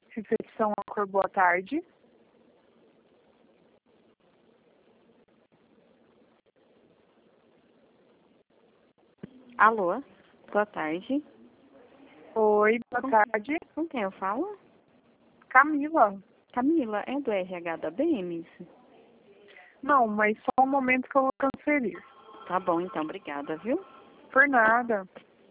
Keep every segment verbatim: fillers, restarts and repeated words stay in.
Recepção Cor, boa tarde. Alô, boa tarde. Oi, boa Com, tarde. com quem eu falo? Camila. Camila, é do R H da B E M S? Não, mas só um momento que eu vou transferir. Tá bom, então, obrigada, viu? Por nada.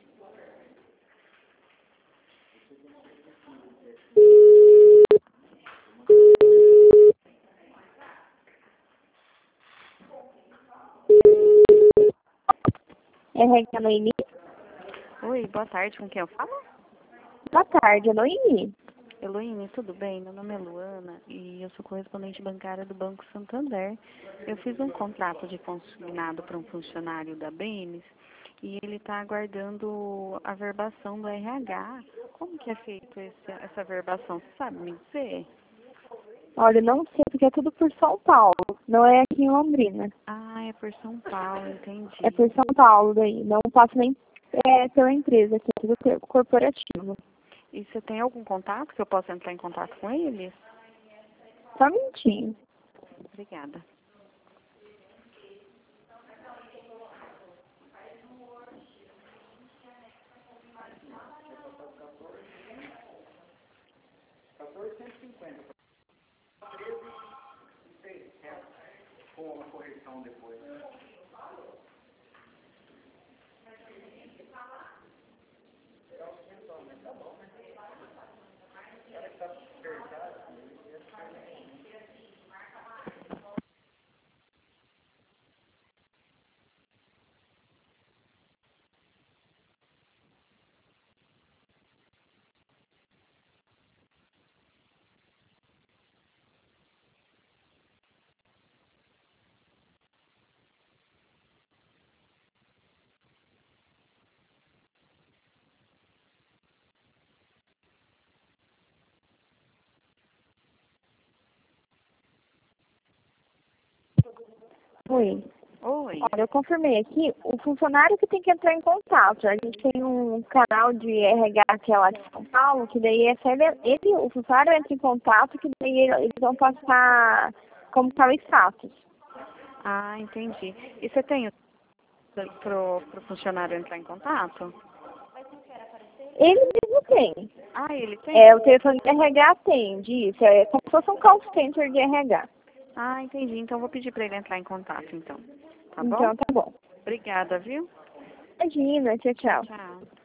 R H Noemi. Oi, boa tarde, com quem eu falo? Boa tarde, Noemi. Heloíne, tudo bem? Meu nome é Luana e eu sou correspondente bancária do Banco Santander. Eu fiz um contrato de consignado para um funcionário da B E M S e ele está aguardando a verbação do R H. Como que é feito esse, essa verbação? Você sabe me dizer? Olha, não sei porque é tudo por São Paulo, não é aqui em Londrina. Ah, é por São Paulo, entendi. É por São Paulo daí, não passo nem é, pela empresa aqui, é tudo cor- corporativo. E você tem algum contato que eu possa entrar em contato com eles? Só um minutinho. Obrigada. Oi. Oi. Olha, eu confirmei aqui, o funcionário que tem que entrar em contato. A gente tem um canal de R H que é lá de São Paulo, que daí é só ele, ele, o funcionário entra em contato, que daí ele- eles vão passar como está o status. Ah, entendi. E você tem o pro, pro funcionário entrar em contato? Ele mesmo tem. Ah, ele tem? É, o telefone de R H atende, isso. É como se fosse um call center de R H. Ah, entendi. Então eu vou pedir para ele entrar em contato, então. Tá bom? Então, tá bom. Obrigada, viu? Imagina, tchau, tchau. Tchau.